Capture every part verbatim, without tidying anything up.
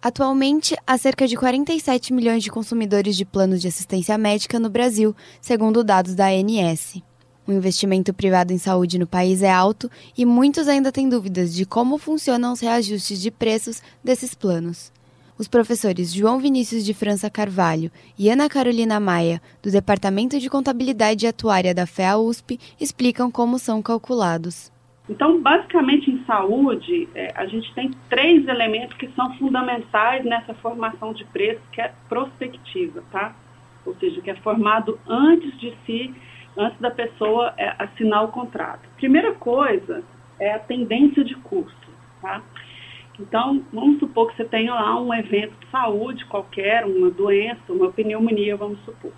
Atualmente, há cerca de quarenta e sete milhões de consumidores de planos de assistência médica no Brasil, segundo dados da A N S. O investimento privado em saúde no país é alto e muitos ainda têm dúvidas de como funcionam os reajustes de preços desses planos. Os professores João Vinícius de França Carvalho e Ana Carolina Maia, do Departamento de Contabilidade e Atuária da F E A U S P, explicam como são calculados. Então, basicamente, em saúde, é, a gente tem três elementos que são fundamentais nessa formação de preço, que é prospectiva, tá? Ou seja, que é formado antes de si, antes da pessoa é, assinar o contrato. Primeira coisa é a tendência de custo, tá? Então, vamos supor que você tenha lá um evento de saúde qualquer, uma doença, uma pneumonia, vamos supor.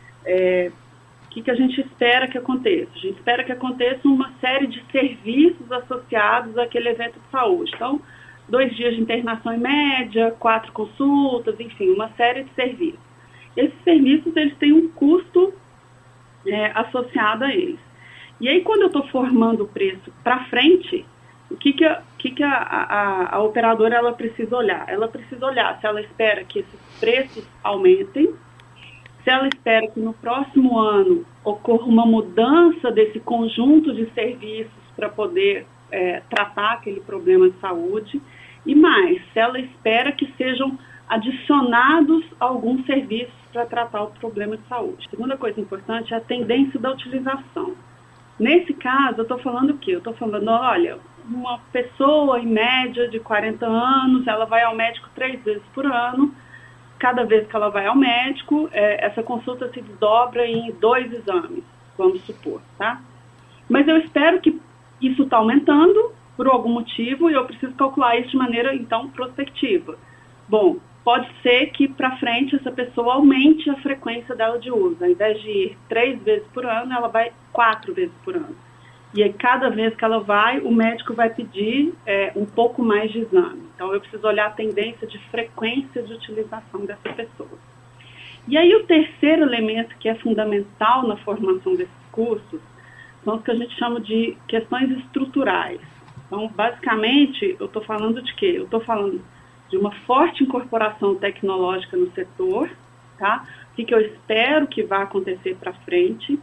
É, O que, que a gente espera que aconteça? A gente espera que aconteça uma série de serviços associados àquele evento de saúde. Então, dois dias de internação em média, quatro consultas, enfim, uma série de serviços. Esses serviços, eles têm um custo é, associado a eles. E aí, quando eu estou formando o preço para frente, o que, que, a, que, que a, a, a operadora ela precisa olhar? Ela precisa olhar se ela espera que esses preços aumentem, se ela espera que no próximo ano ocorra uma mudança desse conjunto de serviços para poder é, tratar aquele problema de saúde, e mais, se ela espera que sejam adicionados alguns serviços para tratar o problema de saúde. A segunda coisa importante é a tendência da utilização. Nesse caso, eu estou falando o quê? Eu estou falando, olha, uma pessoa em média de quarenta anos, ela vai ao médico três vezes por ano. Cada vez que ela vai ao médico, é, essa consulta se desdobra em dois exames, vamos supor, tá? Mas eu espero que isso está aumentando por algum motivo e eu preciso calcular isso de maneira, então, prospectiva. Bom, pode ser que para frente essa pessoa aumente a frequência dela de uso. Ao invés de ir três vezes por ano, ela vai quatro vezes por ano. E aí, cada vez que ela vai, o médico vai pedir é, um pouco mais de exame. Então, eu preciso olhar a tendência de frequência de utilização dessa pessoa. E aí, o terceiro elemento que é fundamental na formação desses cursos são os que a gente chama de questões estruturais. Então, basicamente, eu estou falando de quê? Eu estou falando de uma forte incorporação tecnológica no setor, tá? O que, que eu espero que vá acontecer para frente.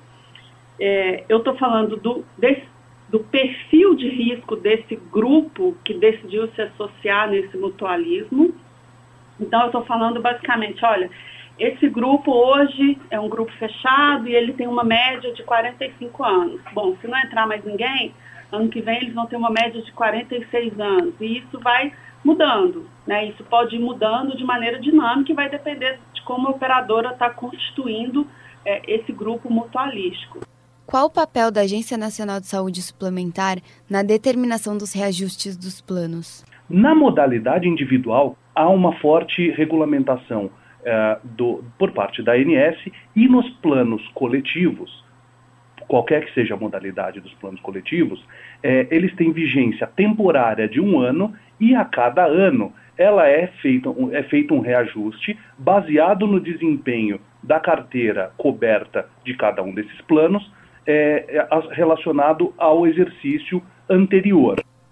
É, eu estou falando do, desse, do perfil de risco desse grupo que decidiu se associar nesse mutualismo. Então, eu estou falando basicamente, olha, esse grupo hoje é um grupo fechado e ele tem uma média de quarenta e cinco anos. Bom, se não entrar mais ninguém, ano que vem eles vão ter uma média de quarenta e seis anos. E isso vai mudando, né? Isso pode ir mudando de maneira dinâmica e vai depender de como a operadora está constituindo é, esse grupo mutualístico. Qual o papel da Agência Nacional de Saúde Suplementar na determinação dos reajustes dos planos? Na modalidade individual, há uma forte regulamentação uh, do, por parte da A N S e nos planos coletivos, qualquer que seja a modalidade dos planos coletivos, eh, eles têm vigência temporária de um ano e a cada ano ela é feita, é feito um reajuste baseado no desempenho da carteira coberta de cada um desses planos, É, relacionado ao exercício anterior.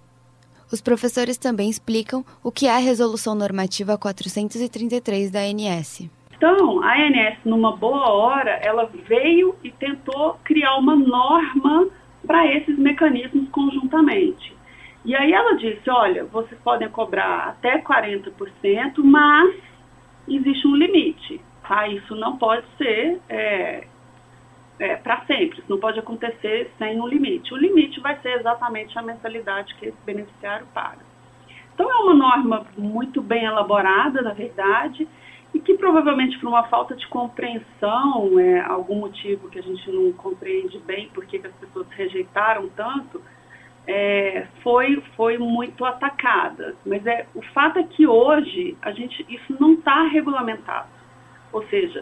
Os professores também explicam o que é a Resolução Normativa quatrocentos e trinta e três da A N S. Então, a A N S, numa boa hora, ela veio e tentou criar uma norma para esses mecanismos conjuntamente. E aí ela disse, olha, vocês podem cobrar até quarenta por cento, mas existe um limite, tá? Isso não pode ser... É, É, para sempre, isso não pode acontecer sem um limite. O limite vai ser exatamente a mensalidade que esse beneficiário paga. Então, é uma norma muito bem elaborada, na verdade, e que provavelmente por uma falta de compreensão, é, algum motivo que a gente não compreende bem por que as pessoas rejeitaram tanto, é, foi, foi muito atacada. Mas é, o fato é que hoje a gente, isso não está regulamentado. Ou seja,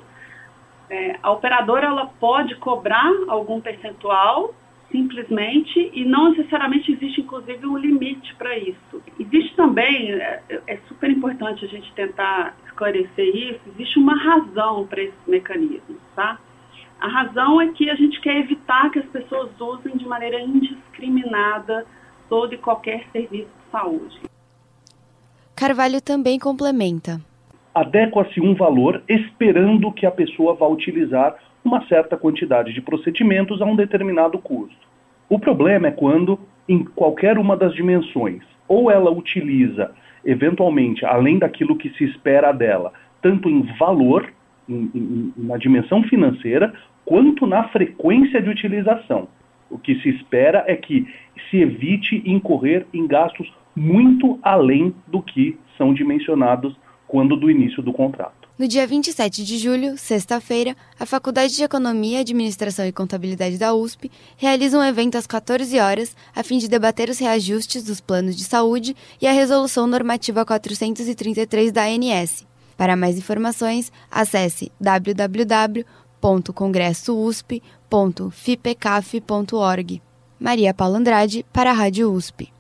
É, a operadora ela pode cobrar algum percentual simplesmente e não necessariamente existe inclusive um limite para isso. Existe também, é, é super importante a gente tentar esclarecer isso, existe uma razão para esses mecanismos, tá? A razão é que a gente quer evitar que as pessoas usem de maneira indiscriminada todo e qualquer serviço de saúde. Carvalho também complementa. Adequa-se um valor esperando que a pessoa vá utilizar uma certa quantidade de procedimentos a um determinado custo. O problema é quando, em qualquer uma das dimensões, ou ela utiliza, eventualmente, além daquilo que se espera dela, tanto em valor, em, em, na dimensão financeira, quanto na frequência de utilização. O que se espera é que se evite incorrer em gastos muito além do que são dimensionados quando do início do contrato. No dia vinte e sete de julho, sexta-feira, a Faculdade de Economia, Administração e Contabilidade da U S P realiza um evento às quatorze horas a fim de debater os reajustes dos planos de saúde e a Resolução Normativa quatrocentos e trinta e três da A N S. Para mais informações, acesse w w w ponto congresso u s p ponto fipecaf ponto org. Maria Paula Andrade, para a Rádio U S P.